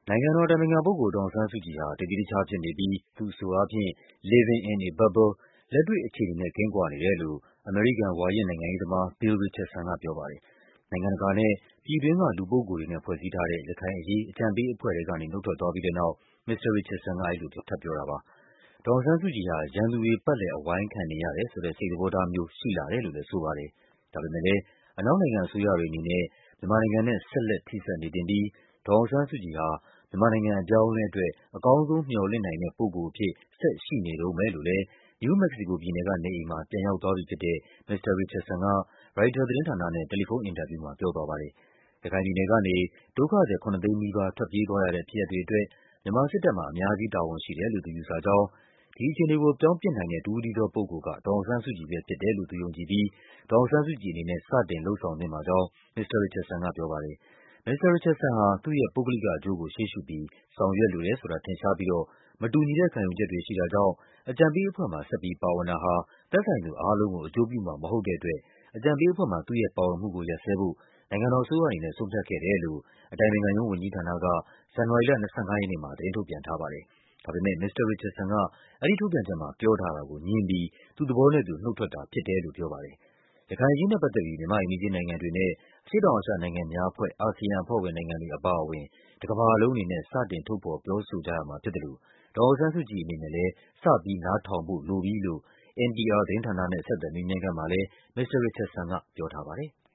နိုင်ငံတော်အတိုင်ပင်ခံပုဂ္ဂိုလ် ဒေါ်အောင်ဆန်းစုကြည်ဟာ တသီးတခြားဖြစ်နေပြီး သူ့အဆိုအားဖြင့် "living in a bubble" လက်တွေ့အခြေအနေနဲ့ ကင်းကွာနေတယ်လို့ အမေရိကန် ဝါရင့်နိုင်ငံရေးသမား Bill Richardson ကပြောပါတယ်။ နိုင်ငံတကာနဲ့ ပြည်တွင်းက လူပုဂ္ဂိုလ်တွေနဲ့ ဖွဲ့စည်းထားတဲ့ ရခိုင်အရေး အကြံပေးအဖွဲ့ထဲကနေ နုတ်ထွက်သွားပြီးတဲ့နောက် မစ္စတာ Richardson က အဲဒီလို ထပ်ပြောတာပါ။ ဒေါ်အောင်ဆန်းစုကြည်ဟာ ရန်သူတွေ ပတ်လည် အဝိုင်းခံနေရတယ်ဆိုတဲ့ စိတ်သဘောထားမျိုး ရှိလာတယ်လို့လည်း ဆိုပါတယ်။ ဒါပေမဲ့လည်း အနောက်နိုင်ငံအစိုးရတွေအနေနဲ့ မြန်မာနိုင်ငံနဲ့ ဆက်လက် ထိစပ်နေသင့်ပြီး ဒေါ်အောင်ဆန်းစုကြည်ဟာ မြန်မာနိုင်ငံအပြောင်းအလဲအတွက် အကောင်းဆုံးမျှော်လင့်နိုင်တဲ့ ပုဂ္ဂိုလ်အဖြစ် ဆက်ရှိနေတုန်းပဲလို့လည်း နယူးမက္ကဆီကိုပြည်နယ်က နေအိမ်မှာ ပြန်ရောက်သွားပြီဖြစ်တဲ့ မစ္စတာ Richardson က ရိုက်တာသတင်းဌာနနဲ့ တယ်လီဖုန်းအင်တာဗျူးမှာ ပြောသွားပါတယ်။ ရခိုင်ပြည်နယ်ကနေ ဒုက္ခသည် ၇ သိန်းနီးပါး ထွက်ပြေးသွားရတဲ့ ဖြစ်ရပ်တွေအတွက် မြန်မာစစ်တပ်မှာ အများကြီး တာဝန်ရှိတယ်လို့ သူယူဆကြောင်း၊ ဒီအခြေအနေကို ပြောင်းပစ်နိုင်တဲ့ တဦးတည်းသောပုဂ္ဂိုလ်က ဒေါ်အောင်ဆန်းစုကြည်ပဲဖြစ်တယ်လို့ သူယုံကြည်ပြီး ဒေါ်အောင်ဆန်းစုကြည်အနေနဲ့ စတင်လုပ်ဆောင်သင့်ပါကြောင်း မစ္စတာ Richardson ကပြောပါတယ်။ မစ္စတာ Richardson ဟာ သူ့ရဲ့ ပုဂ္ဂလိကအကျိုးကို ရှေ့ရှုပြီး ဆောင်ရွက်လိုတယ်ဆိုတာ ထင်ရှားပြီးတော့ မတူညီတဲ့ ခံယူချက်တွေရှိတာကြောင့် အကြံပေးအဖွဲ့မှာ ဆက်ပြီးပါဝင်တာဟာ သက်ဆိုင်သူအားလုံးကို အကျိုးပြုမှာမဟုတ်တဲ့အတွက် အကြံပေးအဖွဲ့မှာ သူ့ရဲ့ပါဝင်မှုကို ရပ်စဲဖို့ နိုင်ငံတော်အစိုးရအနေနဲ့ ဆုံးဖြတ်ခဲ့တယ်လို့ အတိုင်ပင်ခံရုံးဝန်ကြီးဌာနက ဇန်နဝါရီလ ၂၅ ရက်နေ့မှာ သတင်းထုတ်ပြန်ထားပါတယ်။ ဒါပေမဲ့ မစ္စတာ Richardson က အဲဒီထုတ်ပြန်ချက်မှာ ပြောထားတာကို ငြင်းပြီး သူ့သဘောနဲ့သူ နုတ်ထွက်တာဖြစ်တယ်လို့ ပြောပါတယ်။ ရခိုင်အရေးနဲ့ပတ်သက်ပြီး မြန်မာ့အိမ်နီးချင်းနိုင်ငံတွေနဲ့ အရှေ့တောင်အာရှနိုင်ငံများအဖွဲ့ (ASEAN) အဖွဲ့ဝင်နိုင်ငံတွေအပါအဝင် တကမ္ဘာလုံးအနေနဲ့ စတင် ထုတ်ဖော်ပြောဆိုကြရမှာဖြစ်သလို ဒေါ်အောင်ဆန်းစုကြည်အနေနဲ့လည်း စပြီး နားထောင်ဖို့လိုပြီလို့ NPR သတင်းဌာနနဲ့ ဆက်သွယ်မေးမြန်းခန်းမှာလည်း မစ္စတာ Richardson ကပြောထားပါတယ်